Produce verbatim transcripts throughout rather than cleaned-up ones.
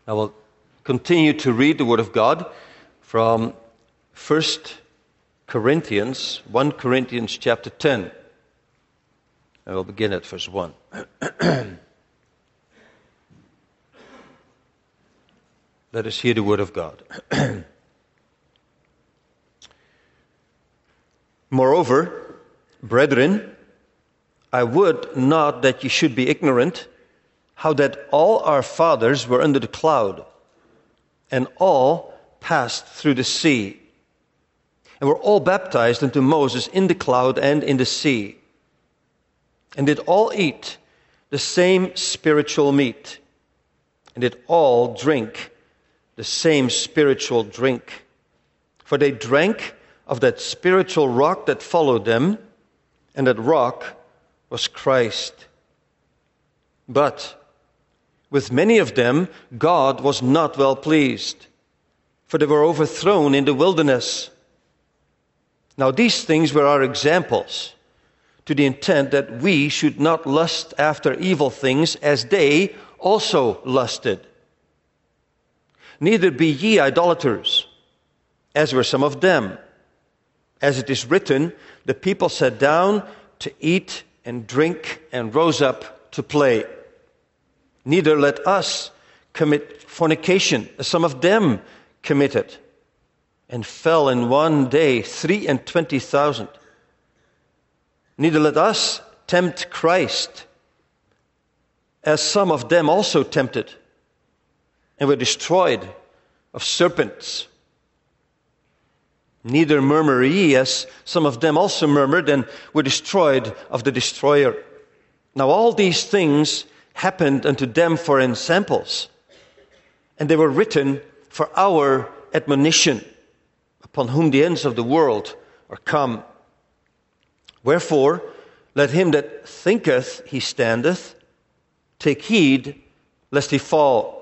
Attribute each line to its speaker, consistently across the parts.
Speaker 1: I will continue to read the Word of God from First Corinthians, First Corinthians chapter ten. I will begin at verse one. Let us hear the Word of God. Moreover, brethren, I would not that you should be ignorant how that all our fathers were under the cloud, and all passed through the sea, and were all baptized unto Moses in the cloud and in the sea, and did all eat the same spiritual meat, and did all drink the same spiritual drink. For they drank of that spiritual rock that followed them, and that rock was Christ. But with many of them God was not well pleased, for they were overthrown in the wilderness. Now these things were our examples, to the intent that we should not lust after evil things as they also lusted. Neither be ye idolaters, as were some of them. As it is written, the people sat down to eat and drink and rose up to play. Neither let us commit fornication, as some of them committed, and fell in one day three and twenty thousand. Neither let us tempt Christ, as some of them also tempted, and were destroyed of serpents. Neither murmur ye, as some of them also murmured, and were destroyed of the destroyer. Now all these things happened unto them for ensamples, and they were written for our admonition, upon whom the ends of the world are come. Wherefore, let him that thinketh he standeth take heed lest he fall.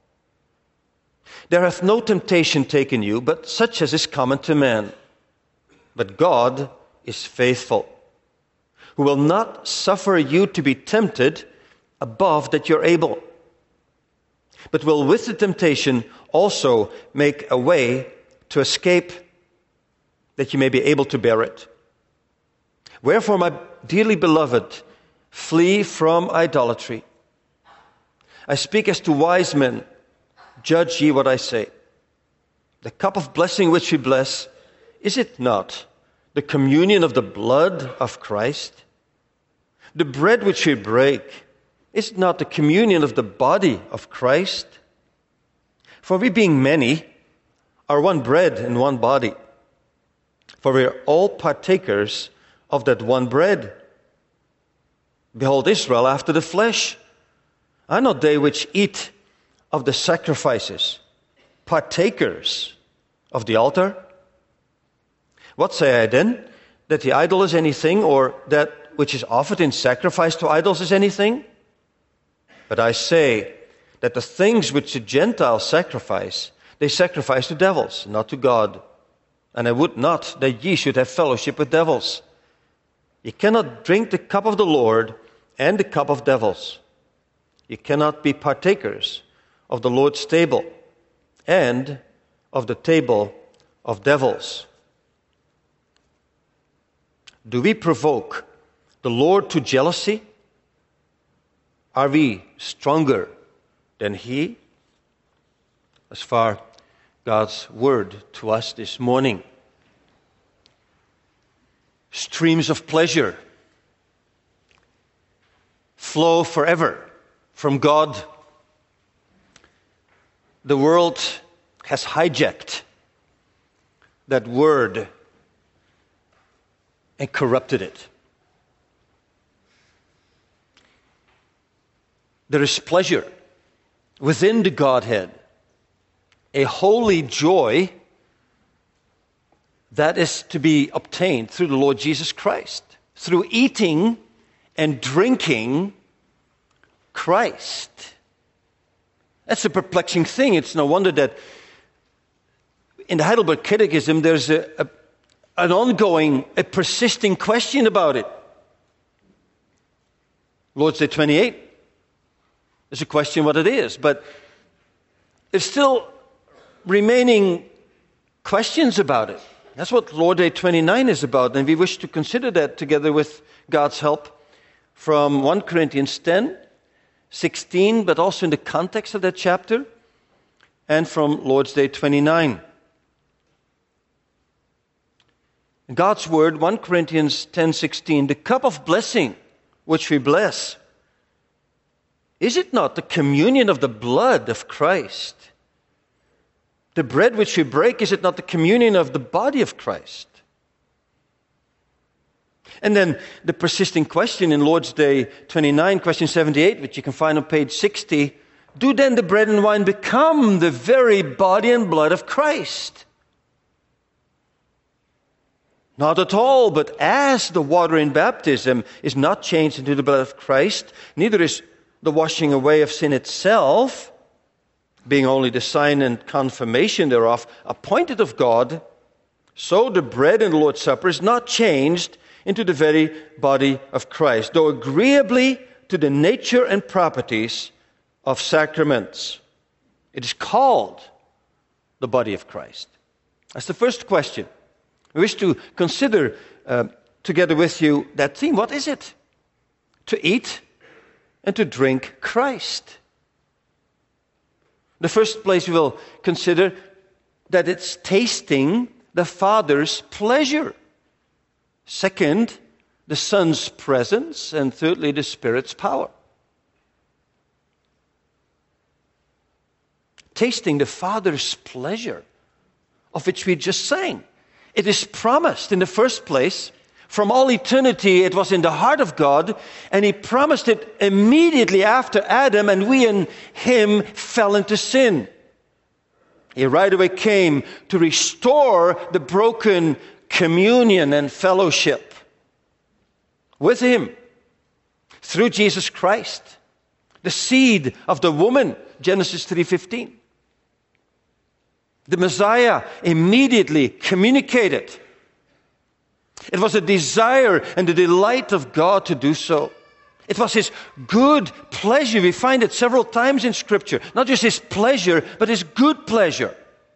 Speaker 1: There hath no temptation taken you, but such as is common to man. But God is faithful, who will not suffer you to be tempted above that you're able, but will with the temptation also make a way to escape, that you may be able to bear it. Wherefore, my dearly beloved, flee from idolatry. I speak as to wise men. Judge ye what I say. The cup of blessing which we bless, is it not the communion of the blood of Christ? The bread which we break, is it not the communion of the body of Christ? For we being many are one bread and one body. For we are all partakers of that one bread. Behold, Israel after the flesh are not they which eat of the sacrifices, partakers of the altar? What say I then? That the idol is anything, or that which is offered in sacrifice to idols is anything? But I say that the things which the Gentiles sacrifice, they sacrifice to devils, not to God. And I would not that ye should have fellowship with devils. Ye cannot drink the cup of the Lord and the cup of devils. Ye cannot be partakers of the Lord's table and of the table of devils. Do we provoke the Lord to jealousy? Are we stronger than He? As far God's word to us this morning. Streams of pleasure flow forever from God. The world has hijacked that word and corrupted it. There is pleasure within the Godhead, a holy joy that is to be obtained through the Lord Jesus Christ, through eating and drinking Christ. That's a perplexing thing. It's no wonder that in the Heidelberg Catechism there's a, a, an ongoing, a persisting question about it. Lord's Day twenty-eight, there's a question what it is, but there's still remaining questions about it. That's what Lord's Day twenty-nine is about, and we wish to consider that together with God's help from First Corinthians ten, sixteen, but also in the context of that chapter, and from Lord's Day twenty-nine. God's word, First Corinthians ten, sixteen, the cup of blessing which we bless, is it not the communion of the blood of Christ? The bread which we break, is it not the communion of the body of Christ? And then the persisting question in Lord's Day twenty-nine, question seventy-eight, which you can find on page sixty, do then the bread and wine become the very body and blood of Christ? Not at all, but as the water in baptism is not changed into the blood of Christ, neither is the washing away of sin itself, being only the sign and confirmation thereof, appointed of God, so the bread in the Lord's Supper is not changed into the very body of Christ, though agreeably to the nature and properties of sacraments. It is called the body of Christ. That's the first question. We wish to consider uh, together with you that theme. What is it? To eat and to drink Christ. The first place we will consider that it's tasting the Father's pleasure. Second, the Son's presence. And thirdly, the Spirit's power. Tasting the Father's pleasure, of which we just sang. It is promised in the first place. From all eternity, it was in the heart of God, and He promised it immediately after Adam, and we in Him fell into sin. He right away came to restore the broken communion and fellowship with Him through Jesus Christ, the seed of the woman, Genesis three fifteen. The Messiah immediately communicated. It was a desire and the delight of God to do so. It was His good pleasure. We find it several times in Scripture. Not just His pleasure, but His good pleasure.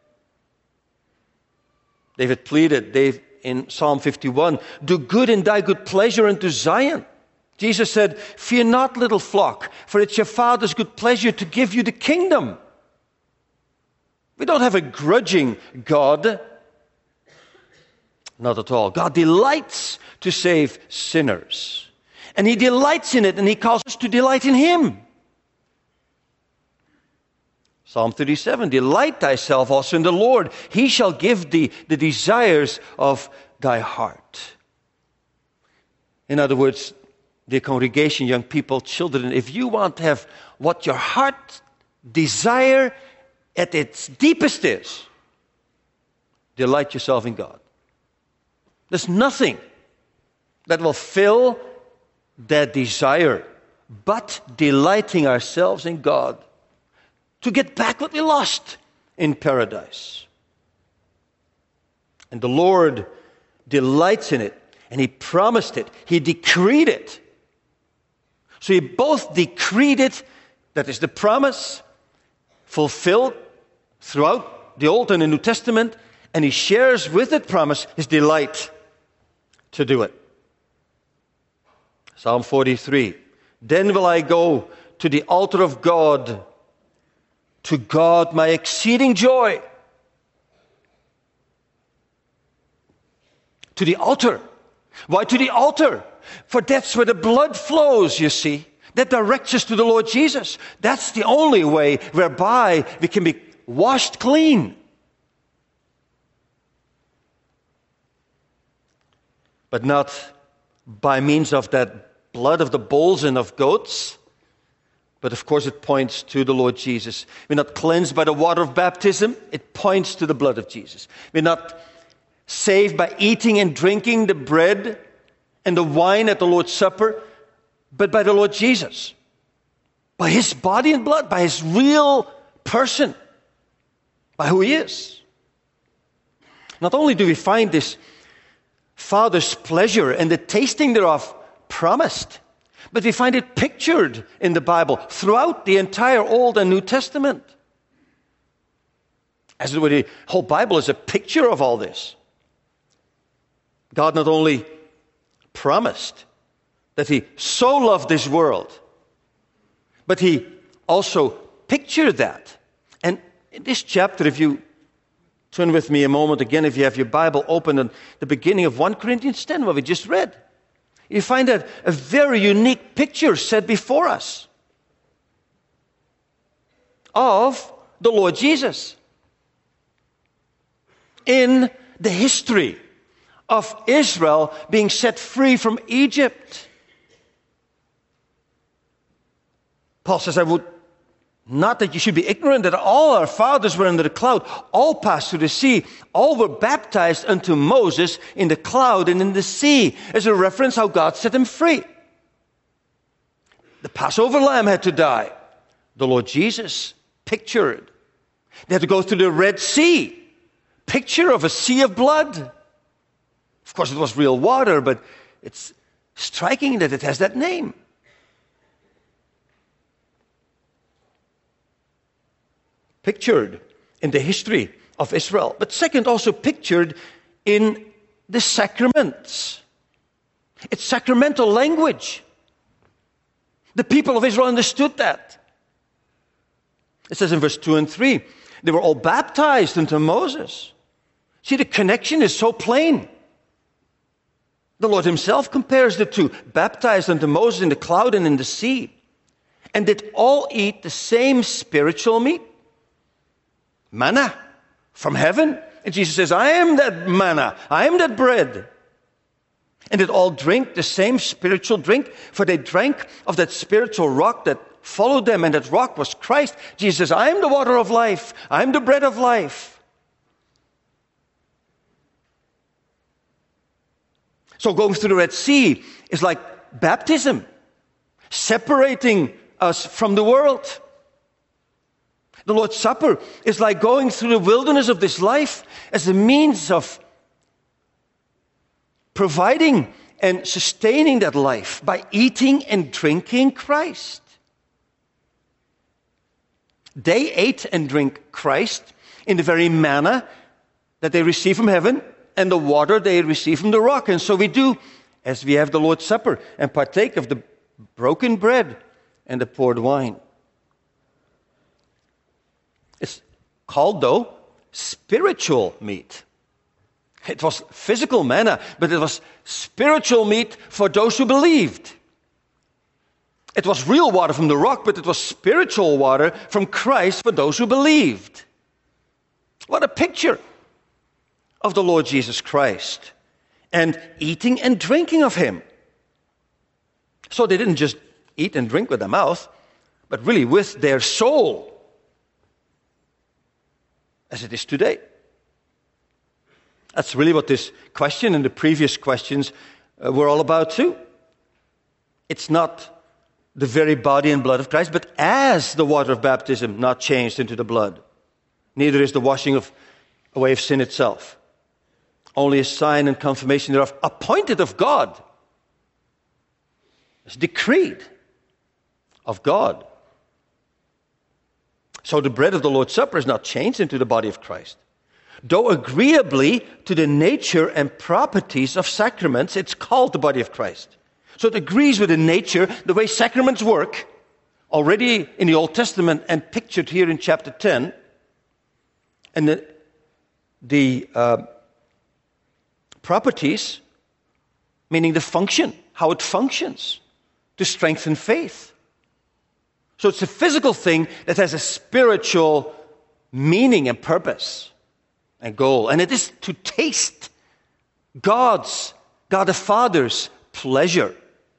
Speaker 1: David pleaded Dave, in Psalm fifty-one, do good in thy good pleasure unto Zion. Jesus said, fear not, little flock, for it's your Father's good pleasure to give you the kingdom. We don't have a grudging God. Not at all. God delights to save sinners. And He delights in it, and He calls us to delight in Him. Psalm thirty-seven, delight thyself also in the Lord. He shall give thee the desires of thy heart. In other words, dear congregation, young people, children, if you want to have what your heart desire at its deepest is, delight yourself in God. There's nothing that will fill that desire but delighting ourselves in God to get back what we lost in paradise. And the Lord delights in it, and He promised it. He decreed it. So He both decreed it, that is the promise, fulfilled throughout the Old and the New Testament, and He shares with that promise His delight to do it. Psalm forty-three, then will I go to the altar of God, to God my exceeding joy. To the altar. Why to the altar? For that's where the blood flows, you see. That directs us to the Lord Jesus. That's the only way whereby we can be washed clean. But not by means of that blood of the bulls and of goats. But of course it points to the Lord Jesus. We're not cleansed by the water of baptism. It points to the blood of Jesus. We're not saved by eating and drinking the bread and the wine at the Lord's Supper, but by the Lord Jesus. By His body and blood, by His real person, by who He is. Not only do we find this Father's pleasure and the tasting thereof promised, but we find it pictured in the Bible throughout the entire Old and New Testament. As it were, the whole Bible is a picture of all this. God not only promised that he so loved this world, but he also pictured that. And in this chapter, if you turn with me a moment again, if you have your Bible open at the beginning of First Corinthians ten, what we just read, you find that a very unique picture set before us of the Lord Jesus in the history of Israel being set free from Egypt. Paul says, I would not that you should be ignorant that all our fathers were under the cloud, all passed through the sea, all were baptized unto Moses in the cloud and in the sea, as a reference how God set them free. The Passover lamb had to die. The Lord Jesus pictured. They had to go through the Red Sea, picture of a sea of blood. Of course, it was real water, but it's striking that it has that name. Pictured in the history of Israel, but second, also pictured in the sacraments. It's sacramental language. The people of Israel understood that. It says in verse two and three, they were all baptized into Moses. See, the connection is so plain. The Lord himself compares the two, baptized unto Moses in the cloud and in the sea, and did all eat the same spiritual meat. Manna from heaven. And Jesus says, I am that manna. I am that bread. And did all drink the same spiritual drink, for they drank of that spiritual rock that followed them, and that rock was Christ. Jesus says, I am the water of life. I am the bread of life. So going through the Red Sea is like baptism, separating us from the world. The Lord's Supper is like going through the wilderness of this life as a means of providing and sustaining that life by eating and drinking Christ. They ate and drank Christ in the very manna that they received from heaven and the water they received from the rock. And so we do as we have the Lord's Supper and partake of the broken bread and the poured wine. It's called, though, spiritual meat. It was physical manna, but it was spiritual meat for those who believed. It was real water from the rock, but it was spiritual water from Christ for those who believed. What a picture of the Lord Jesus Christ and eating and drinking of him. So they didn't just eat and drink with their mouth, but really with their soul, as it is today. That's really what this question and the previous questions uh, were all about too. It's not the very body and blood of Christ, but as the water of baptism not changed into the blood, neither is the washing of away of sin itself. Only a sign and confirmation thereof, appointed of God. It's decreed of God. So the bread of the Lord's Supper is not changed into the body of Christ. Though agreeably to the nature and properties of sacraments, it's called the body of Christ. So it agrees with the nature, the way sacraments work, already in the Old Testament and pictured here in chapter ten. And the, the uh, properties, meaning the function, how it functions to strengthen faith. So it's a physical thing that has a spiritual meaning and purpose and goal. And it is to taste God's, God the Father's pleasure.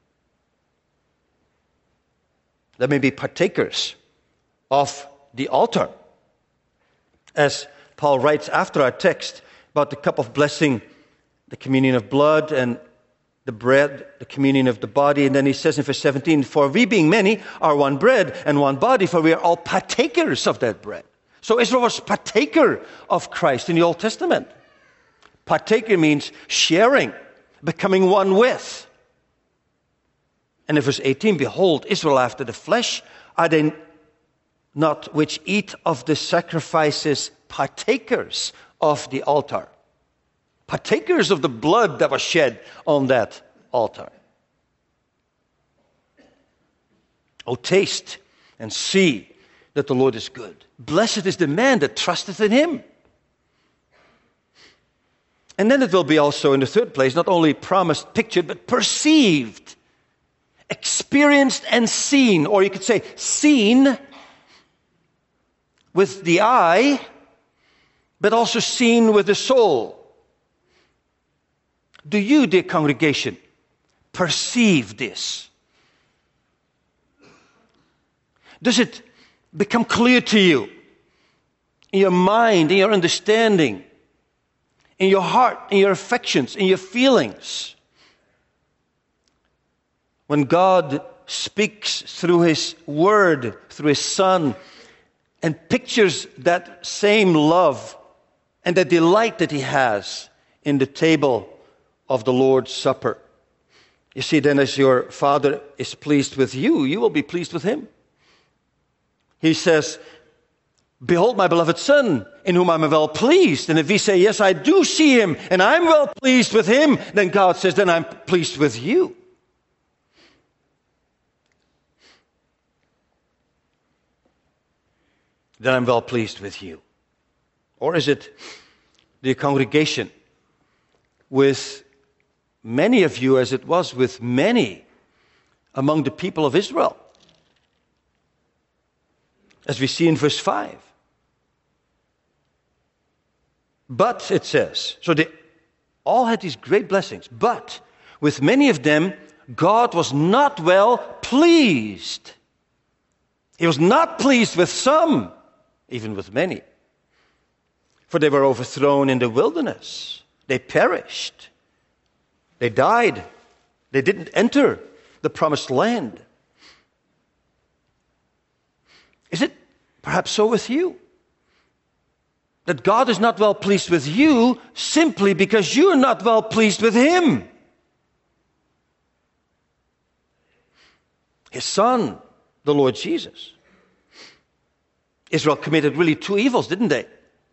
Speaker 1: That may be partakers of the altar. As Paul writes after our text about the cup of blessing, the communion of blood, and the bread, the communion of the body. And then he says in verse seventeen, for we being many are one bread and one body, for we are all partakers of that bread. So Israel was partaker of Christ in the Old Testament. Partaker means sharing, becoming one with. And in verse eighteen, behold, Israel after the flesh, are they not which eat of the sacrifices, partakers of the altar. Partakers of the blood that was shed on that altar. Oh, taste and see that the Lord is good. Blessed is the man that trusteth in him. And then it will be also, in the third place, not only promised, pictured, but perceived, experienced and seen. Or you could say, seen with the eye, but also seen with the soul. Do you, dear congregation, perceive this? Does it become clear to you in your mind, in your understanding, in your heart, in your affections, in your feelings? When God speaks through His Word, through His Son, and pictures that same love and the delight that He has in the table of the Lord's Supper. You see, then as your Father is pleased with you, you will be pleased with Him. He says, behold my beloved Son, in whom I'm well pleased. And if we say, yes, I do see Him, and I'm well pleased with Him, then God says, then I'm pleased with you. Then I'm well pleased with you. Or is it the congregation with many of you, as it was with many among the people of Israel? As we see in verse five. But, it says, so they all had these great blessings, but with many of them, God was not well pleased. He was not pleased with some, even with many. For they were overthrown in the wilderness. They perished. They died. They didn't enter the promised land. Is it perhaps so with you? That God is not well pleased with you simply because you're not well pleased with Him. His Son, the Lord Jesus. Israel committed really two evils, didn't they?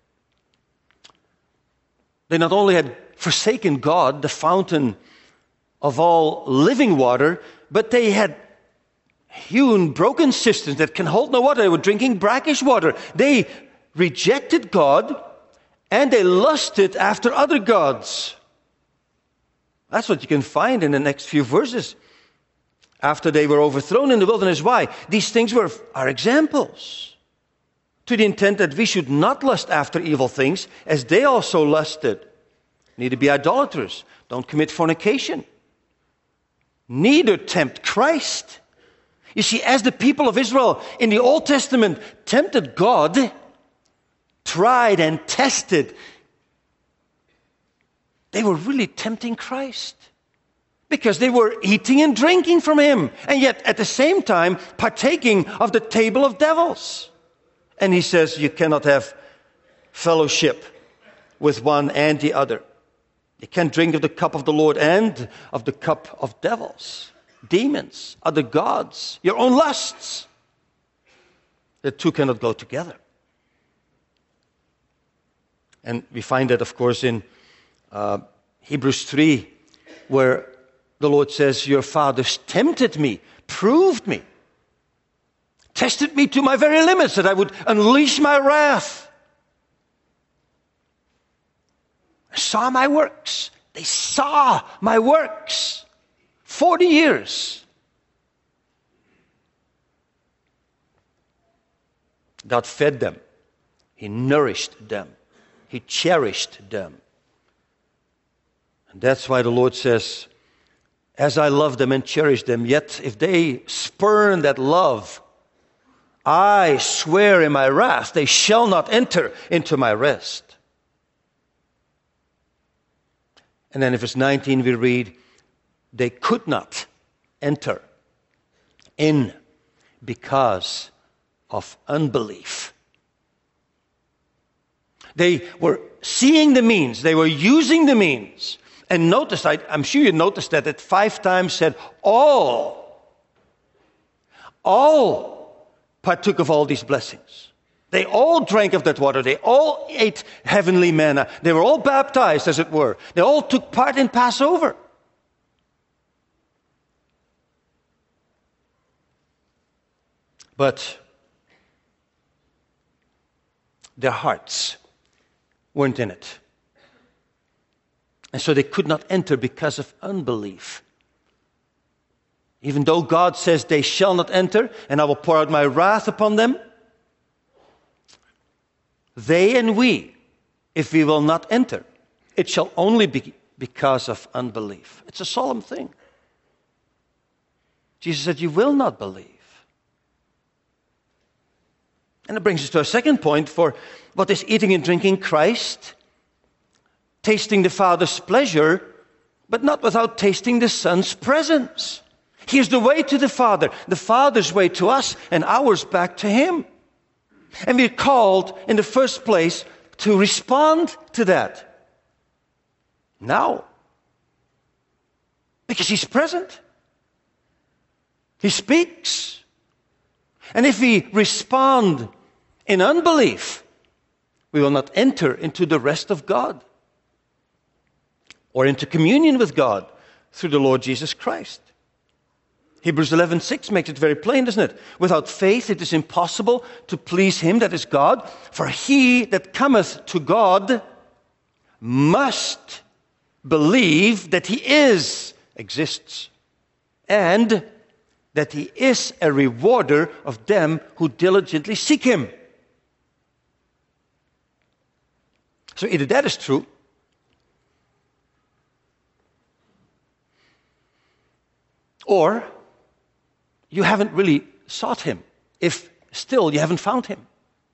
Speaker 1: They not only had forsaken God, the fountain of all living water, but they had hewn broken cisterns that can hold no water. They were drinking brackish water. They rejected God and they lusted after other gods. That's what you can find in the next few verses. After they were overthrown in the wilderness. Why? These things were our examples. To the intent that we should not lust after evil things as they also lusted. Neither be idolaters. Don't commit fornication. Neither tempt Christ. You see, as the people of Israel in the Old Testament tempted God, tried and tested, they were really tempting Christ. Because they were eating and drinking from Him. And yet, at the same time, partaking of the table of devils. And He says, you cannot have fellowship with one and the other. You can't drink of the cup of the Lord and of the cup of devils. Demons, other gods, your own lusts. The two cannot go together. And we find that, of course, in uh, Hebrews three, where the Lord says, your fathers tempted me, proved me, tested me to my very limits, that I would unleash my wrath. I saw my works. They saw my works. Forty years. God fed them. He nourished them. He cherished them. And that's why the Lord says, as I love them and cherish them, yet if they spurn that love, I swear in my wrath, they shall not enter into my rest. And then in verse nineteen we read, they could not enter in because of unbelief. They were seeing the means. They were using the means. And notice, I, I'm sure you noticed that it five times said all. All partook of all these blessings. They all drank of that water. They all ate heavenly manna. They were all baptized, as it were. They all took part in Passover. But their hearts weren't in it. And so they could not enter because of unbelief. Even though God says they shall not enter, and I will pour out my wrath upon them, they and we, if we will not enter, it shall only be because of unbelief. It's a solemn thing. Jesus said, you will not believe. And it brings us to a second point for what is eating and drinking Christ, tasting the Father's pleasure, but not without tasting the Son's presence. He is the way to the Father, the Father's way to us, and ours back to Him. And we're called, in the first place, to respond to that now. Because He's present. He speaks. And if we respond in unbelief, we will not enter into the rest of God or into communion with God through the Lord Jesus Christ. Hebrews eleven six makes it very plain, doesn't it? Without faith it is impossible to please Him, that is God. For he that cometh to God must believe that He is, exists, and that He is a rewarder of them who diligently seek Him. So either that is true, or you haven't really sought Him, if still you haven't found Him.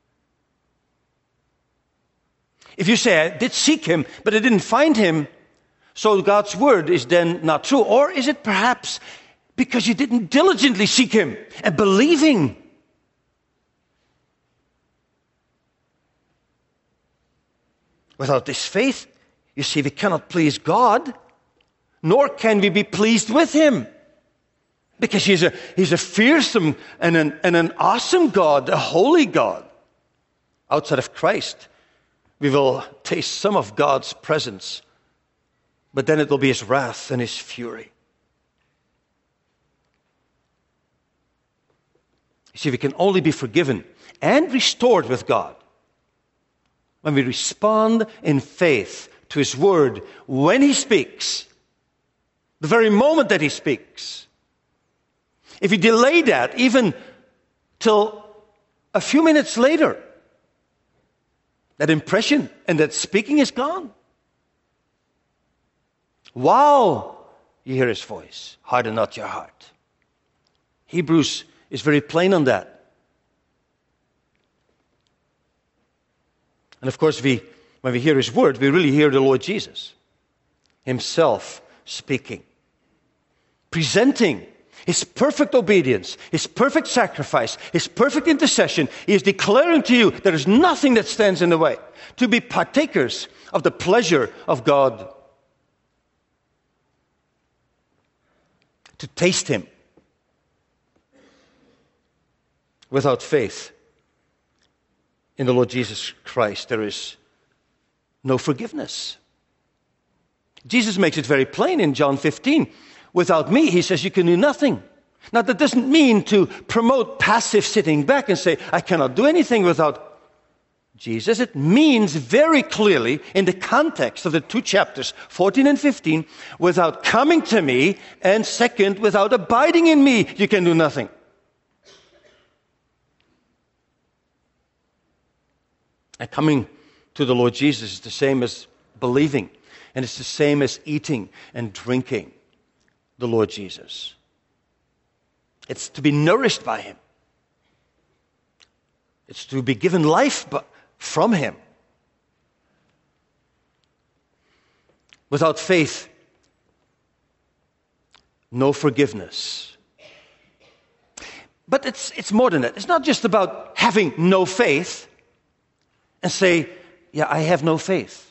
Speaker 1: If you say, I did seek Him, but I didn't find Him, so God's word is then not true. Or is it perhaps because you didn't diligently seek Him and believing? Without this faith, you see, we cannot please God, nor can we be pleased with Him. Because He's a, he's a fearsome and an, and an awesome God, a holy God. Outside of Christ, we will taste some of God's presence, but then it will be His wrath and His fury. You see, we can only be forgiven and restored with God when we respond in faith to His word when He speaks, the very moment that He speaks. If you delay that even till a few minutes later, that impression and that speaking is gone. While you hear His voice, harden not your heart. Hebrews is very plain on that. And of course, we, when we hear His word, we really hear the Lord Jesus Himself speaking, presenting His perfect obedience, His perfect sacrifice, His perfect intercession. He is declaring to you there is nothing that stands in the way to be partakers of the pleasure of God, to taste Him. Without faith in the Lord Jesus Christ, there is no forgiveness. Jesus makes it very plain in John fifteen. Without me, He says, you can do nothing. Now, that doesn't mean to promote passive sitting back and say, I cannot do anything without Jesus. It means very clearly, in the context of the two chapters, fourteen and fifteen, without coming to me, and second, without abiding in me, you can do nothing. And coming to the Lord Jesus is the same as believing, and it's the same as eating and drinking the Lord Jesus. It's to be nourished by Him. It's to be given life from Him. Without faith, no forgiveness. But it's, it's more than that. It's not just about having no faith and say, yeah, I have no faith.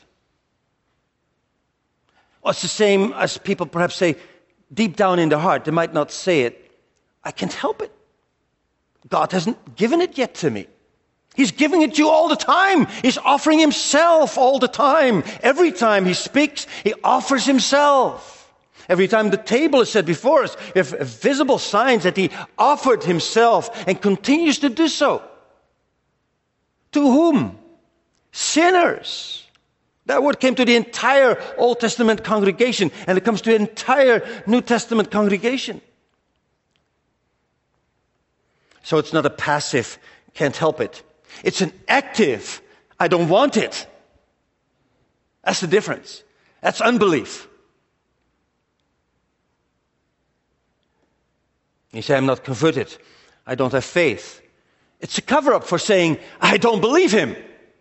Speaker 1: Or it's the same as people perhaps say, deep down in their heart, they might not say it, I can't help it. God hasn't given it yet to me. He's giving it to you all the time. He's offering himself all the time. Every time he speaks, he offers himself. Every time the table is set before us, we have visible signs that he offered himself and continues to do so. To whom? Sinners. That word came to the entire Old Testament congregation, and it comes to the entire New Testament congregation. So it's not a passive, can't help it. It's an active, I don't want it. That's the difference. That's unbelief. You say, I'm not converted. I don't have faith. It's a cover-up for saying, I don't believe him.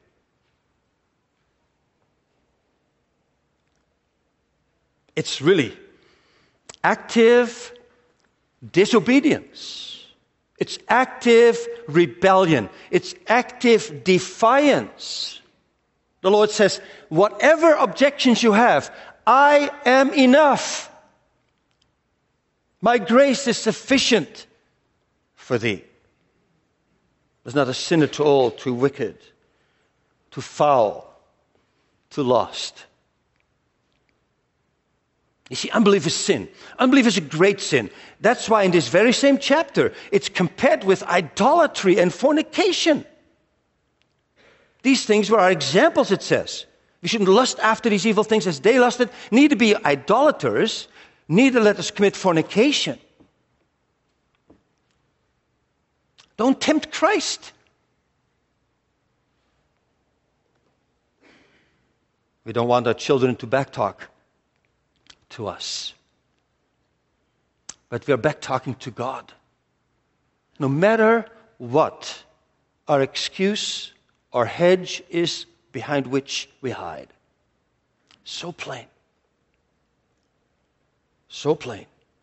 Speaker 1: It's really active disobedience. It's active rebellion. It's active defiance. The Lord says, whatever objections you have, I am enough. My grace is sufficient for thee. There's not a sinner too old, too wicked, too foul, too lost. You see, unbelief is sin. Unbelief is a great sin. That's why in this very same chapter, it's compared with idolatry and fornication. These things were our examples, it says. We shouldn't lust after these evil things as they lusted, neither be idolaters, neither let us commit fornication. Don't tempt Christ. We don't want our children to backtalk to us. But we are back talking to God. No matter what our excuse or hedge is behind which we hide. So plain. So plain.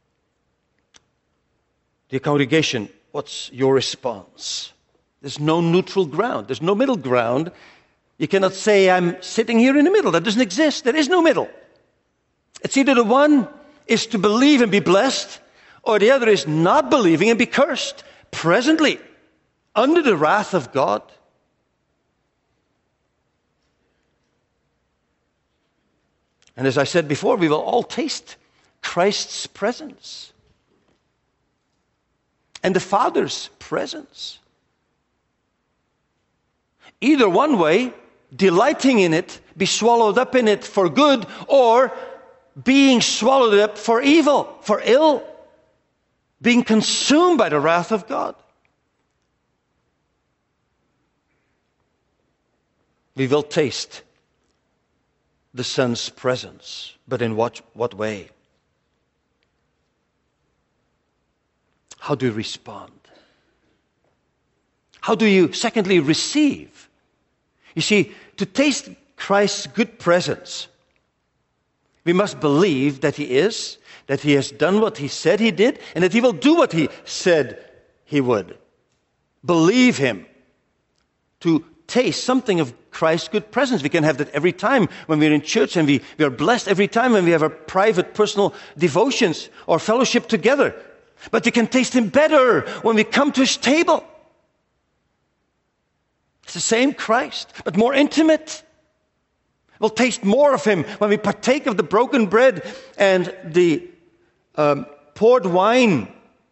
Speaker 1: Dear congregation, what's your response? There's no neutral ground. There's no middle ground. You cannot say, I'm sitting here in the middle. That doesn't exist. There is no middle. It's either the one is to believe and be blessed, or the other is not believing and be cursed, presently, under the wrath of God. And as I said before, we will all taste Christ's presence and the Father's presence. Either one way, delighting in it, be swallowed up in it for good, or being swallowed up for evil, for ill, being consumed by the wrath of God. We will taste the Son's presence, but in what, what way? How do you respond? How do you, secondly, receive? You see, to taste Christ's good presence, we must believe that he is, that he has done what he said he did, and that he will do what he said he would. Believe him. To taste something of Christ's good presence. We can have that every time when we're in church, and we, we are blessed every time when we have our private, personal devotions or fellowship together. But we can taste him better when we come to his table. It's the same Christ, but more intimate. We'll taste more of him when we partake of the broken bread and the um, poured wine,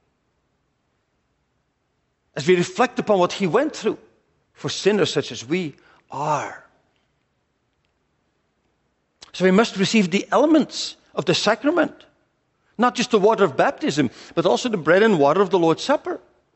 Speaker 1: as we reflect upon what he went through for sinners such as we are. So we must receive the elements of the sacrament, not just the water of baptism, but also the bread and water of the Lord's Supper.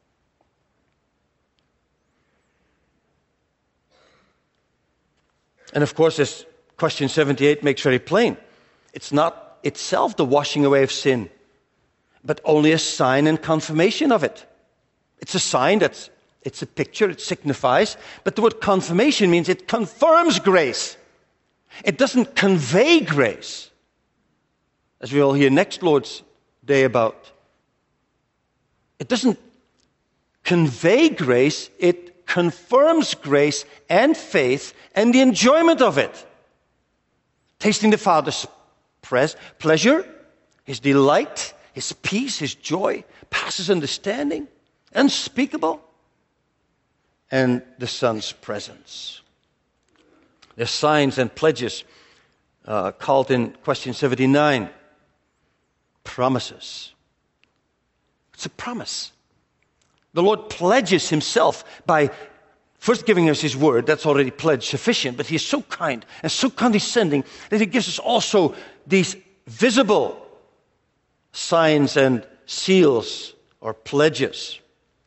Speaker 1: And of course, as question seventy-eight makes very plain, it's not itself the washing away of sin, but only a sign and confirmation of it. It's a sign, that's, it's a picture, it signifies, but the word confirmation means it confirms grace. It doesn't convey grace, as we will hear next Lord's Day about. It doesn't convey grace, it confirms grace and faith and the enjoyment of it. Tasting the Father's pres- pleasure, his delight, his peace, his joy, passes understanding. unspeakable, and the Son's presence. There's signs and pledges uh, called in question seventy-nine. Promises. It's a promise. The Lord pledges himself by first giving us his word. That's already pledged sufficient, but he is so kind and so condescending that he gives us also these visible signs and seals or pledges,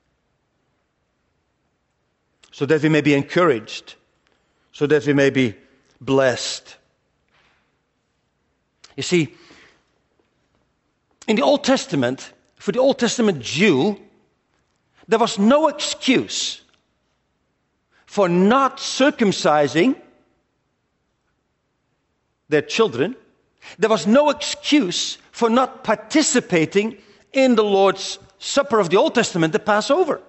Speaker 1: so that we may be encouraged, so that we may be blessed. You see, in the Old Testament, for the Old Testament Jew, there was no excuse for not circumcising their children. There was no excuse for not participating in the Lord's Supper of the Old Testament, the Passover.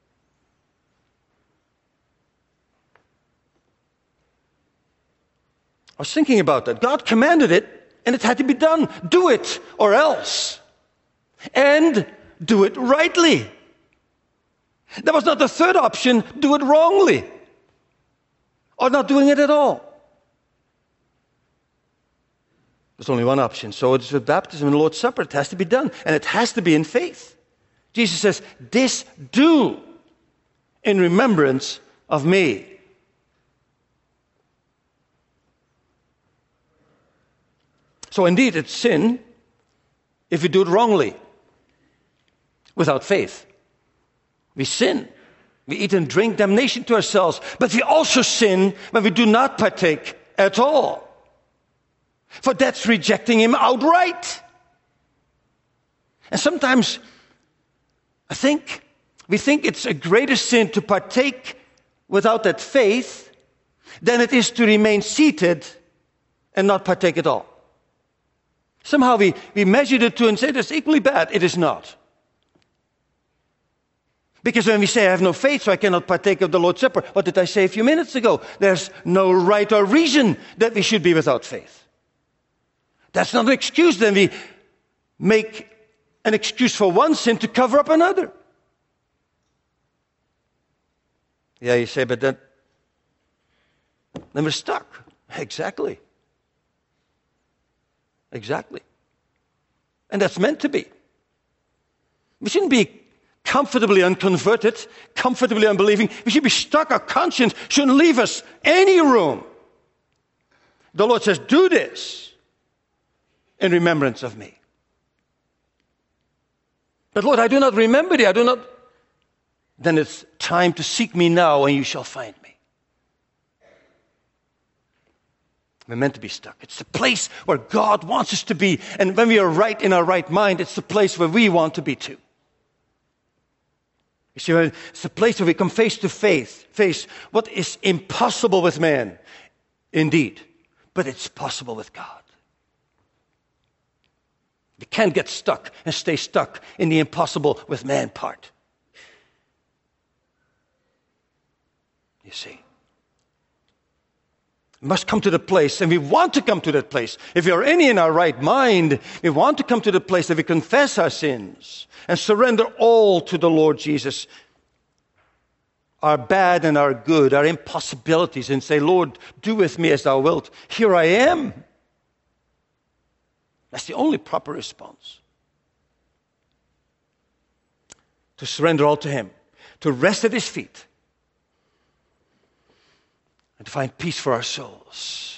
Speaker 1: I was thinking about that. God commanded it, and it had to be done. Do it or else. And do it rightly. There was not the third option, do it wrongly. Or not doing it at all. There's only one option. So it's with baptism and the Lord's Supper. It has to be done. And it has to be in faith. Jesus says, this do in remembrance of me. So indeed, it's sin if we do it wrongly, without faith. We sin. We eat and drink damnation to ourselves. But we also sin when we do not partake at all. For that's rejecting him outright. And sometimes, I think, we think it's a greater sin to partake without that faith than it is to remain seated and not partake at all. Somehow we, we measure the two and say that's equally bad. It is not. Because when we say, I have no faith, so I cannot partake of the Lord's Supper, what did I say a few minutes ago? There's no right or reason that we should be without faith. That's not an excuse. Then we make an excuse for one sin to cover up another. Yeah, you say, but then, then we're stuck. Exactly. Exactly. And that's meant to be. We shouldn't be comfortably unconverted, comfortably unbelieving. We should be stuck. Our conscience shouldn't leave us any room. The Lord says, do this in remembrance of me. But Lord, I do not remember thee. I do not. Then it's time to seek me now and you shall find me. We're meant to be stuck. It's the place where God wants us to be. And when we are right in our right mind, it's the place where we want to be too. You see, it's the place where we come face to face, face what is impossible with man. Indeed. But it's possible with God. We can't get stuck and stay stuck in the impossible with man part. You see. We must come to the place, and we want to come to that place. If we are any in our right mind, we want to come to the place that we confess our sins and surrender all to the Lord Jesus. Our bad and our good, our impossibilities, and say, Lord, do with me as thou wilt. Here I am. That's the only proper response. To surrender all to him. To rest at his feet. And to find peace for our souls.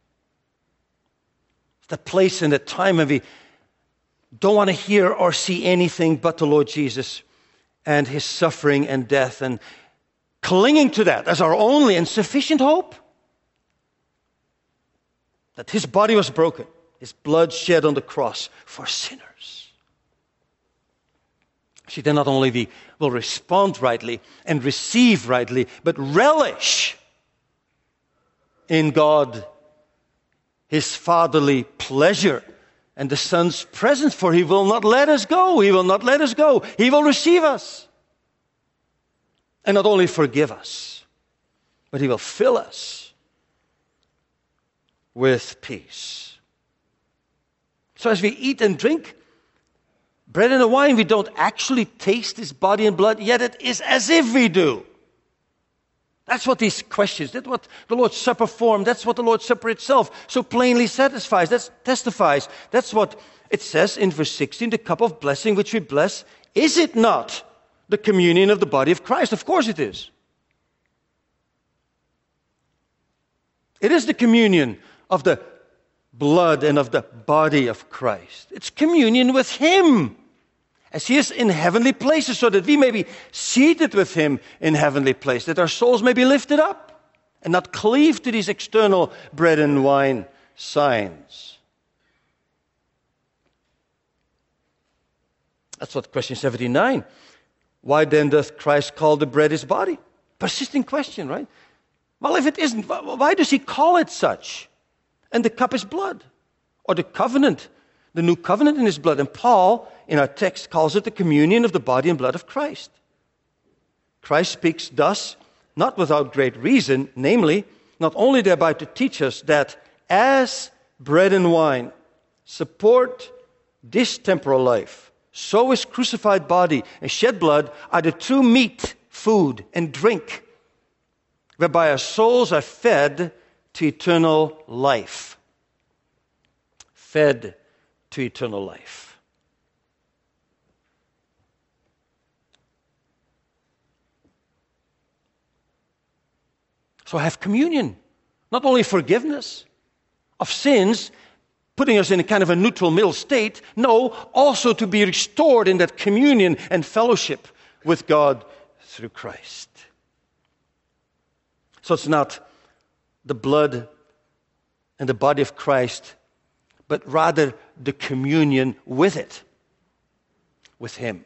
Speaker 1: It's the place and the time when we don't want to hear or see anything but the Lord Jesus and his suffering and death, and clinging to that as our only and sufficient hope. That his body was broken, his blood shed on the cross for sinners. See, then not only we will respond rightly and receive rightly, but relish in God, his fatherly pleasure and the Son's presence, for he will not let us go. He will not let us go. He will receive us. And not only forgive us, but he will fill us with peace. So as we eat and drink bread and the wine, we don't actually taste His body and blood, yet it is as if we do. That's what these questions, that's what the Lord's Supper form, that's what the Lord's Supper itself so plainly satisfies, that testifies. That's what it says in verse sixteen, the cup of blessing which we bless, is it not the communion of the body of Christ? Of course it is. It is the communion of the blood and of the body of Christ. It's communion with Him, as He is in heavenly places, so that we may be seated with Him in heavenly places, that our souls may be lifted up and not cleave to these external bread and wine signs. That's what question seventy-nine. Why then doth Christ call the bread His body? Persisting question, right? Well, if it isn't, why does He call it such? And the cup is blood, or the covenant, the new covenant in His blood. And Paul, in our text, calls it the communion of the body and blood of Christ. Christ speaks thus, not without great reason, namely, not only thereby to teach us that as bread and wine support this temporal life, so His crucified body and shed blood are the true meat, food, and drink, whereby our souls are fed to eternal life. Fed to eternal life. So have communion. Not only forgiveness of sins, putting us in a kind of a neutral middle state, no, also to be restored in that communion and fellowship with God through Christ. So it's not the blood and the body of Christ, but rather the communion with it, with Him.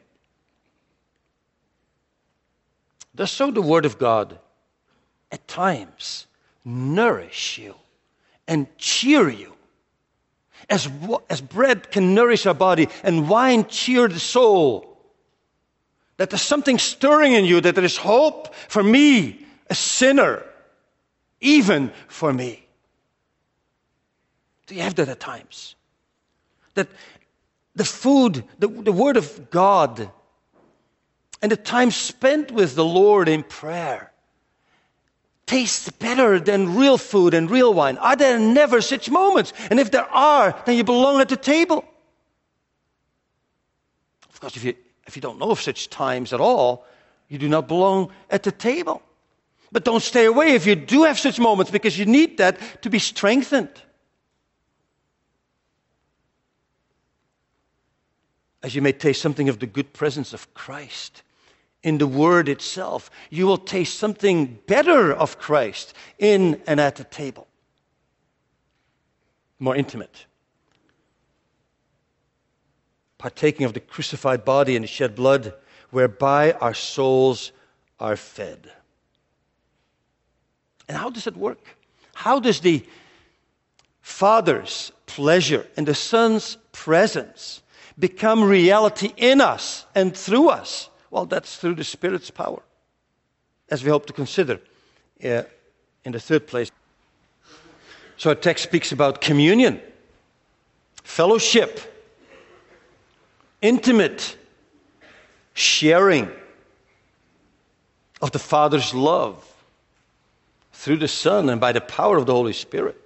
Speaker 1: Does so the Word of God at times nourish you and cheer you, as, as bread can nourish our body and wine cheer the soul, that there's something stirring in you, that there is hope for me, a sinner, even for me. Do you have that at times? That the food, the, the Word of God, and the time spent with the Lord in prayer tastes better than real food and real wine? Are there never such moments? And if there are, then you belong at the table. Of course, if you, if you don't know of such times at all, you do not belong at the table. But don't stay away if you do have such moments, because you need that to be strengthened. As you may taste something of the good presence of Christ in the Word itself, you will taste something better of Christ in and at the table. More intimate. Partaking of the crucified body and the shed blood, whereby our souls are fed. And how does it work? How does the Father's pleasure and the Son's presence become reality in us and through us? Well, that's through the Spirit's power, as we hope to consider uh, in the third place. So our text speaks about communion, fellowship, intimate sharing of the Father's love through the Son and by the power of the Holy Spirit.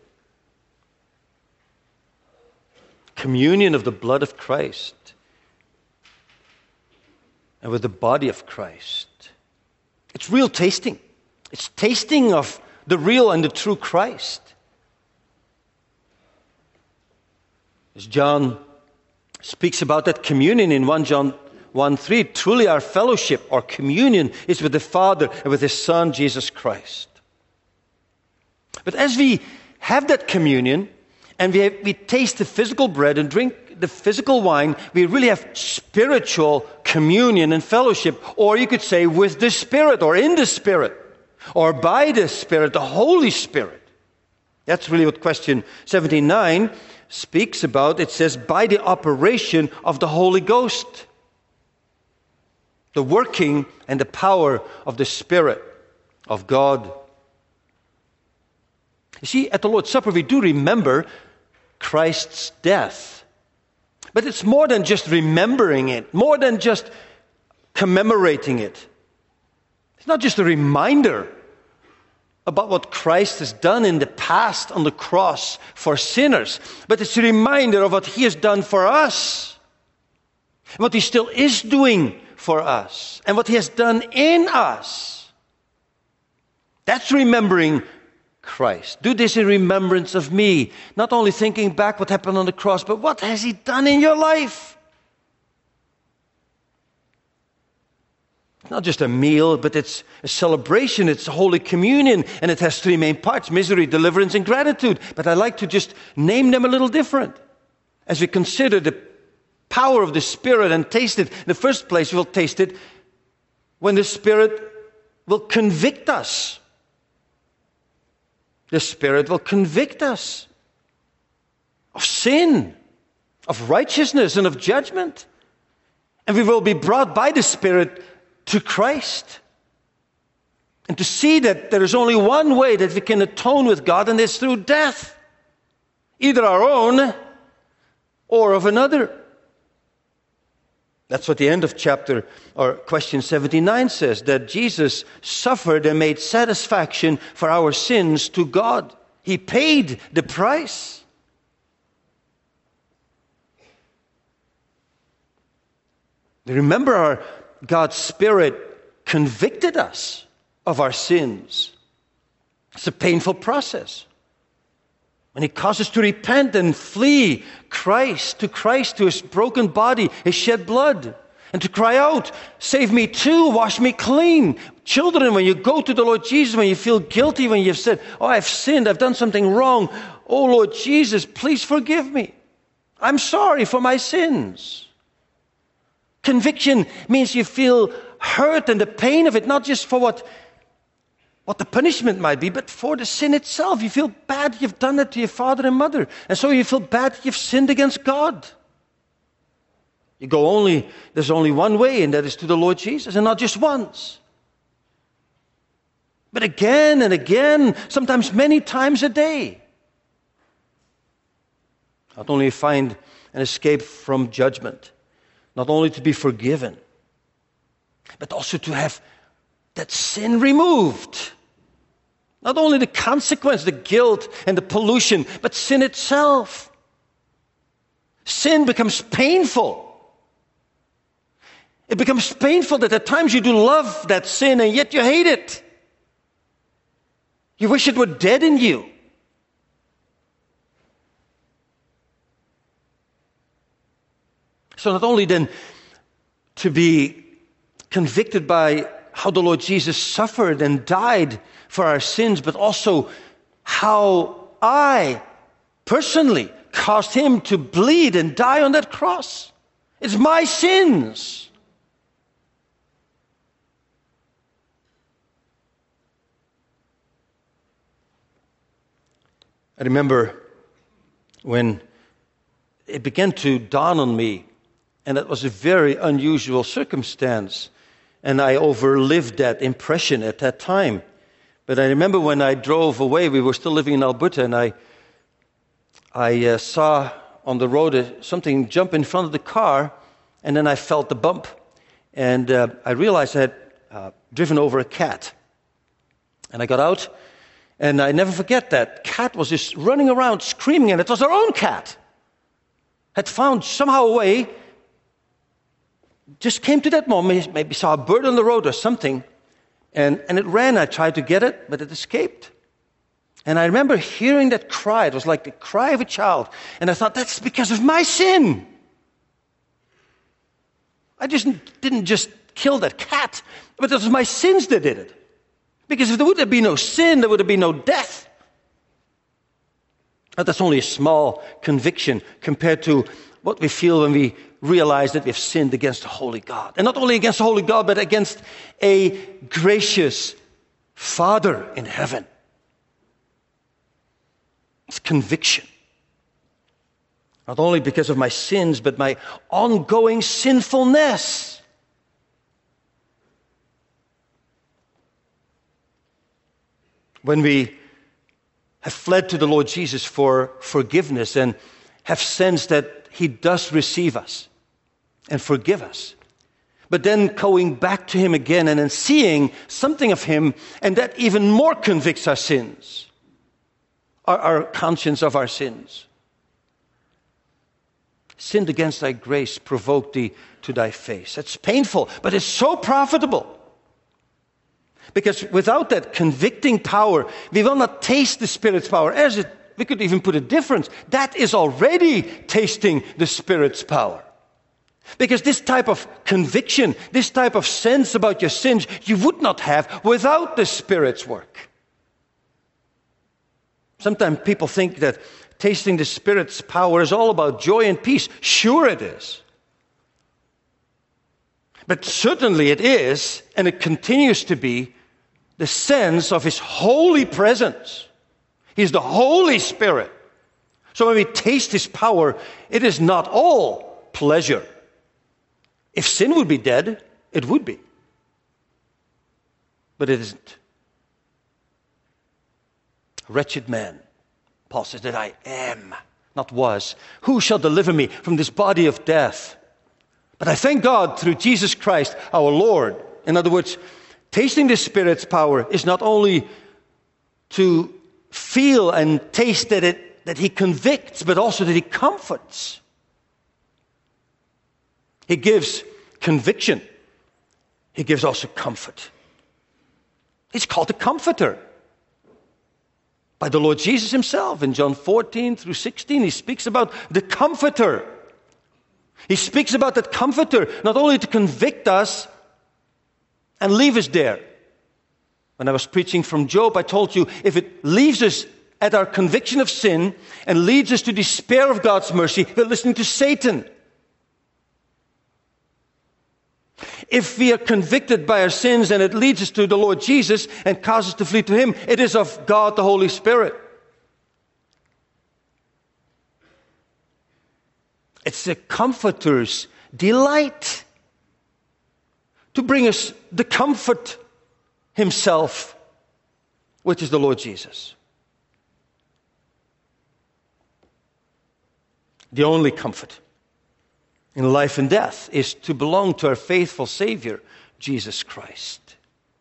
Speaker 1: Communion of the blood of Christ and with the body of Christ. It's real tasting. It's tasting of the real and the true Christ. As John speaks about that communion in First John one three, truly our fellowship, our communion is with the Father and with His Son, Jesus Christ. But as we have that communion, and we, have, we taste the physical bread and drink the physical wine, we really have spiritual communion and fellowship, or you could say with the Spirit, or in the Spirit, or by the Spirit, the Holy Spirit. That's really what question seventy-nine speaks about. It says, by the operation of the Holy Ghost. The working and the power of the Spirit of God. You see, at the Lord's Supper, we do remember Christ's death. But it's more than just remembering it, more than just commemorating it. It's not just a reminder about what Christ has done in the past on the cross for sinners, but it's a reminder of what He has done for us, what He still is doing for us, and what He has done in us. That's remembering Christ. Do this in remembrance of me. Not only thinking back what happened on the cross, but what has He done in your life? It's not just a meal, but it's a celebration. It's a Holy Communion, and it has three main parts: misery, deliverance, and gratitude. But I like to just name them a little different as we consider the power of the Spirit and taste it. In the first place, we'll taste it when the Spirit will convict us. The Spirit will convict us of sin, of righteousness, and of judgment. And we will be brought by the Spirit to Christ. And to see that there is only one way that we can atone with God, and it's through death. Either our own or of another. That's what the end of chapter or question seventy-nine says, that Jesus suffered and made satisfaction for our sins to God. He paid the price. Remember, our God's Spirit convicted us of our sins. It's a painful process. When He calls us to repent and flee Christ, to Christ, to His broken body, His shed blood, and to cry out, save me too, wash me clean. Children, when you go to the Lord Jesus, when you feel guilty, when you've said, oh, I've sinned, I've done something wrong. Oh, Lord Jesus, please forgive me. I'm sorry for my sins. Conviction means you feel hurt and the pain of it, not just for what what the punishment might be, but for the sin itself. You feel bad you've done it to your father and mother. And so you feel bad you've sinned against God. You go only, there's only one way, and that is to the Lord Jesus, and not just once. But again and again, sometimes many times a day. Not only find an escape from judgment, not only to be forgiven, but also to have that sin removed. Not only the consequence, the guilt and the pollution, but sin itself. Sin becomes painful. It becomes painful that at times you do love that sin and yet you hate it. You wish it were dead in you. So not only then to be convicted by how the Lord Jesus suffered and died for our sins, but also how I personally caused Him to bleed and die on that cross. It's my sins. I remember when it began to dawn on me, and that was a very unusual circumstance. And I overlived that impression at that time. But I remember when I drove away, we were still living in Alberta, and I I uh, saw on the road uh, something jump in front of the car, and then I felt the bump. And uh, I realized I had uh, driven over a cat. And I got out, and I never forget that. Cat was just running around screaming, and it was our own cat. Had found somehow a way, just came to that moment, maybe saw a bird on the road or something, and, and it ran. I tried to get it, but it escaped. And I remember hearing that cry. It was like the cry of a child. And I thought, that's because of my sin. I just didn't just kill that cat, but it was my sins that did it. Because if there would have been no sin, there would have been no death. But that's only a small conviction compared to what we feel when we realize that we've sinned against the holy God. And not only against the holy God, but against a gracious Father in heaven. It's conviction. Not only because of my sins, but my ongoing sinfulness. When we have fled to the Lord Jesus for forgiveness and have sensed that he does receive us and forgive us. But then going back to him again and then seeing something of him, and that even more convicts our sins, our, our conscience of our sins. Sinned against thy grace, provoked thee to thy face. It's painful, but it's so profitable. Because without that convicting power, we will not taste the Spirit's power. As it, we could even put a difference. That is already tasting the Spirit's power. Because this type of conviction, this type of sense about your sins, you would not have without the Spirit's work. Sometimes people think that tasting the Spirit's power is all about joy and peace. Sure it is. But certainly it is, and it continues to be, the sense of His holy presence. He's the Holy Spirit. So when we taste His power, it is not all pleasure. If sin would be dead, it would be. But it isn't. Wretched man, Paul says, that I am, not was. Who shall deliver me from this body of death? But I thank God through Jesus Christ our Lord. In other words, tasting the Spirit's power is not only to feel and taste that, it, that He convicts, but also that He comforts. He gives conviction. He gives also comfort. He's called the Comforter by the Lord Jesus Himself. In John fourteen through sixteen, He speaks about the Comforter. He speaks about that Comforter not only to convict us and leave us there. When I was preaching from Job, I told you, if it leaves us at our conviction of sin and leads us to despair of God's mercy, we're listening to Satan. If we are convicted by our sins and it leads us to the Lord Jesus and causes us to flee to Him, it is of God the Holy Spirit. It's the Comforter's delight to bring us the comfort Himself, which is the Lord Jesus. The only comfort in life and death is to belong to our faithful Savior, Jesus Christ.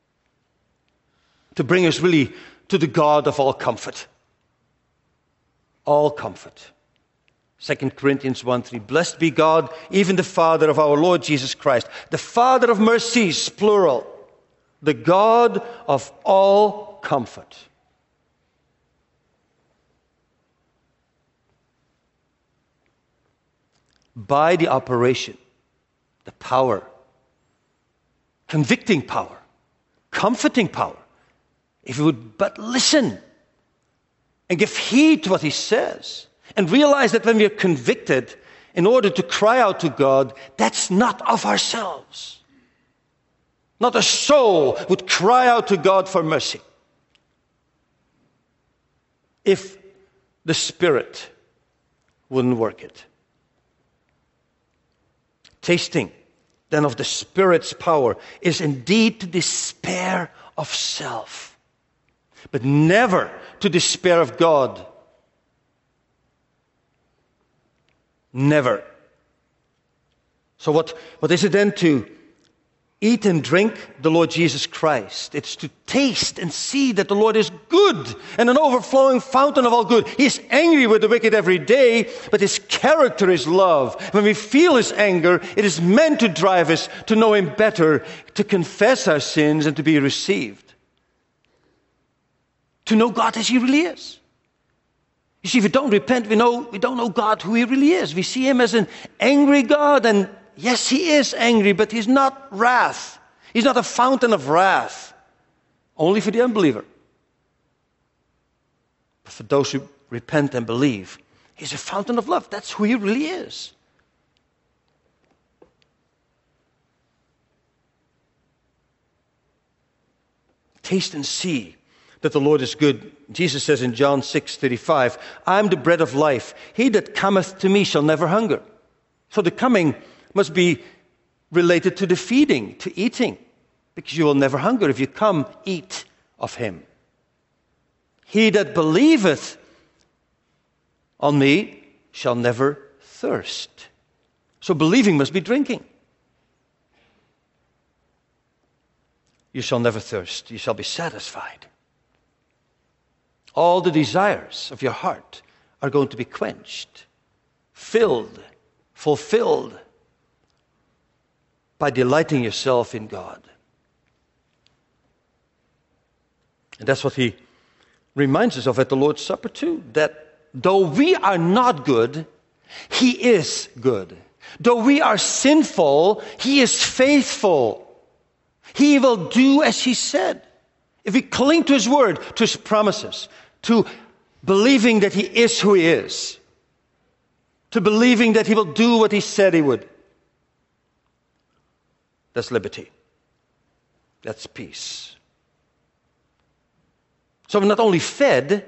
Speaker 1: To bring us really to the God of all comfort. All comfort. Second Corinthians one three, blessed be God, even the Father of our Lord Jesus Christ, the Father of mercies, plural, the God of all comfort. By the operation, the power, convicting power, comforting power, if we would but listen and give heed to what He says, and realize that when we are convicted, in order to cry out to God, that's not of ourselves. Not a soul would cry out to God for mercy if the Spirit wouldn't work it. Tasting, then, of the Spirit's power is indeed to despair of self, but never to despair of God. Never. So what, what is it then to eat and drink the Lord Jesus Christ? It's to taste and see that the Lord is good and an overflowing fountain of all good. He is angry with the wicked every day, but His character is love. When we feel His anger, it is meant to drive us to know Him better, to confess our sins and to be received. To know God as He really is. You see, if we don't repent, we know we don't know God who He really is. We see Him as an angry God, and yes, He is angry, but He's not wrath. He's not a fountain of wrath, only for the unbeliever. But for those who repent and believe, He's a fountain of love. That's who He really is. Taste and see that the Lord is good. Jesus says in John six thirty-five, I am the bread of life. He that cometh to me shall never hunger. So the coming must be related to the feeding, to eating, because you will never hunger if you come, eat of Him. He that believeth on me shall never thirst. So believing must be drinking. You shall never thirst. You shall be satisfied. All the desires of your heart are going to be quenched, filled, fulfilled by delighting yourself in God. And that's what he reminds us of at the Lord's Supper too, that though we are not good, he is good. Though we are sinful, he is faithful. He will do as he said. If we cling to his word, to his promises, to believing that he is who he is, to believing that he will do what he said he would, that's liberty. That's peace. So we're not only fed,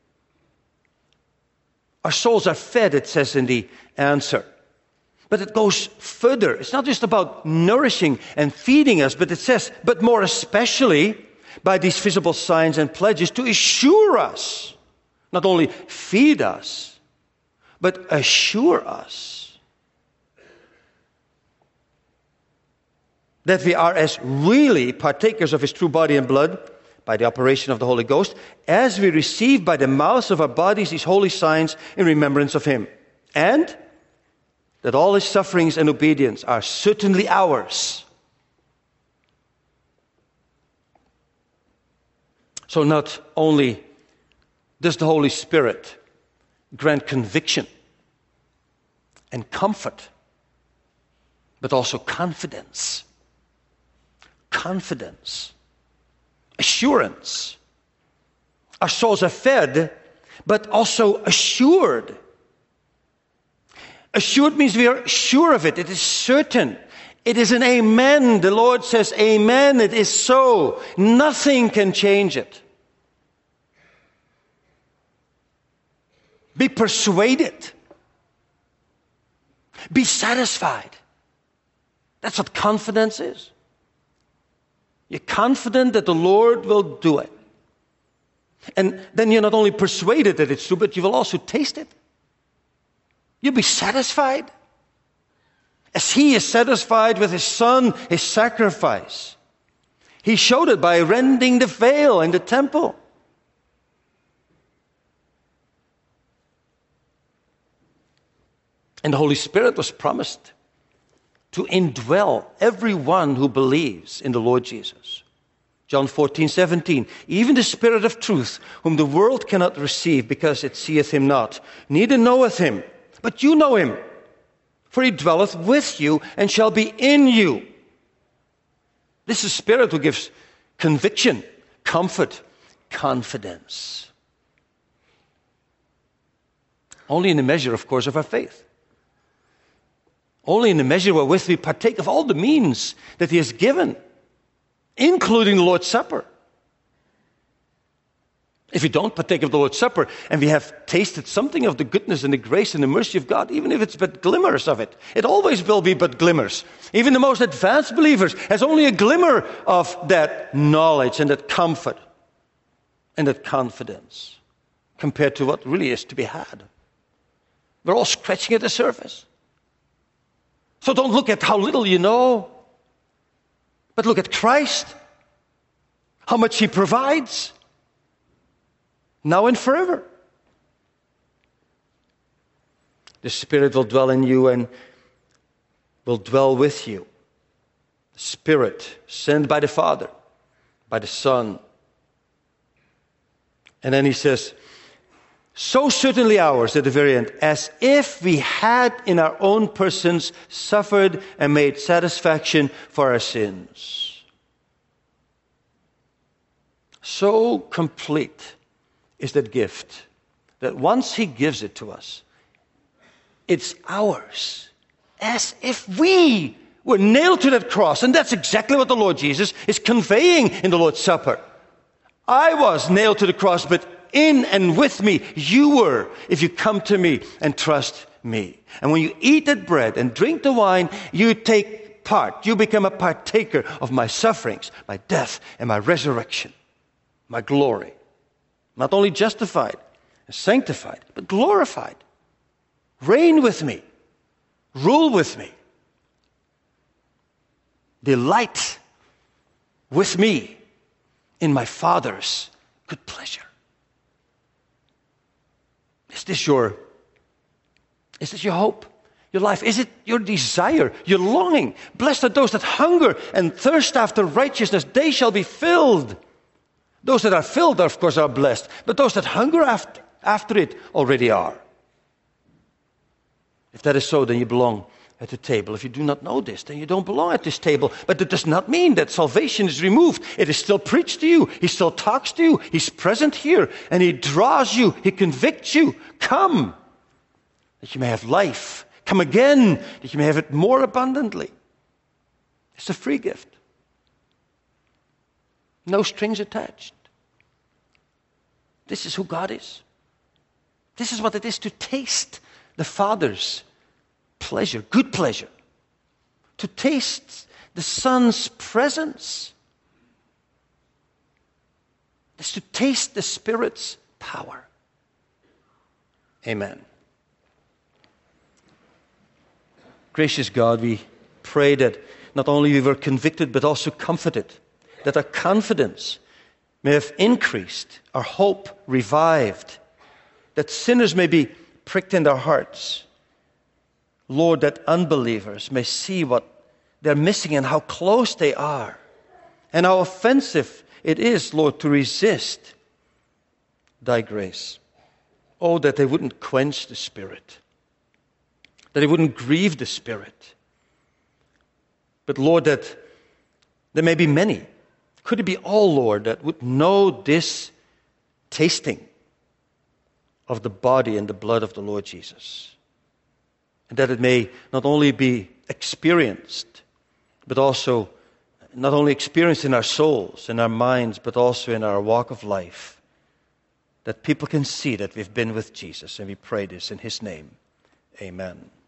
Speaker 1: our souls are fed, it says in the answer. But it goes further. It's not just about nourishing and feeding us, but it says, but more especially by these visible signs and pledges to assure us, not only feed us, but assure us that we are as really partakers of his true body and blood by the operation of the Holy Ghost, as we receive by the mouths of our bodies these holy signs in remembrance of him. And that all his sufferings and obedience are certainly ours. So not only does the Holy Spirit grant conviction and comfort, but also confidence. Confidence. Assurance. Our souls are fed, but also assured. Assured means we are sure of it. It is certain. It is an amen. The Lord says, amen, it is so. Nothing can change it. Be persuaded. Be satisfied. That's what confidence is. You're confident that the Lord will do it. And then you're not only persuaded that it's true, but you will also taste it. You'll be satisfied. As he is satisfied with his son, his sacrifice. He showed it by rending the veil in the temple. And the Holy Spirit was promised to indwell everyone who believes in the Lord Jesus. John fourteen, seventeen. Even the Spirit of truth, whom the world cannot receive, because it seeth him not, neither knoweth him. But you know him, for he dwelleth with you and shall be in you. This is Spirit who gives conviction, comfort, confidence. Only in the measure, of course, of our faith. Only in the measure wherewith we partake of all the means that he has given, including the Lord's Supper. If we don't partake of the Lord's Supper and we have tasted something of the goodness and the grace and the mercy of God, even if it's but glimmers of it, it always will be but glimmers. Even the most advanced believers has only a glimmer of that knowledge and that comfort and that confidence compared to what really is to be had. We're all scratching at the surface. So don't look at how little you know, but look at Christ, how much he provides, now and forever. The Spirit will dwell in you and will dwell with you. The Spirit sent by the Father, by the Son. And then he says, so certainly ours at the very end, as if we had in our own persons suffered and made satisfaction for our sins. So complete is that gift that once he gives it to us, it's ours, as if we were nailed to that cross. And that's exactly what the Lord Jesus is conveying in the Lord's Supper. I was nailed to the cross, but in and with me, you were, if you come to me and trust me. And when you eat that bread and drink the wine, you take part. You become a partaker of my sufferings, my death, and my resurrection, my glory. Not only justified and sanctified, but glorified. Reign with me Rule with me. Delight with me in my Father's good pleasure. Is this your, is this your hope? Your life? Is it your desire, your longing? Blessed are those that hunger and thirst after righteousness. They shall be filled. Those that are filled, of course, are blessed. But those that hunger after, after it already are. If that is so, then you belong at the table. If you do not know this, then you don't belong at this table. But it does not mean that salvation is removed. It is still preached to you. He still talks to you. He's present here. And He draws you. He convicts you. Come, that you may have life. Come again, that you may have it more abundantly. It's a free gift. No strings attached. This is who God is. This is what it is to taste the Father's pleasure, good pleasure. To taste the Son's presence. It's to taste the Spirit's power. Amen. Gracious God, we pray that not only we were convicted, but also comforted, that our confidence may have increased, our hope revived, that sinners may be pricked in their hearts. Lord, that unbelievers may see what they're missing and how close they are, and how offensive it is, Lord, to resist Thy grace. Oh, that they wouldn't quench the Spirit, that it wouldn't grieve the Spirit. But Lord, that there may be many, could it be all, Lord, that would know this tasting of the body and the blood of the Lord Jesus. And that it may not only be experienced, but also not only experienced in our souls, in our minds, but also in our walk of life. That people can see that we've been with Jesus. And we pray this in His name. Amen.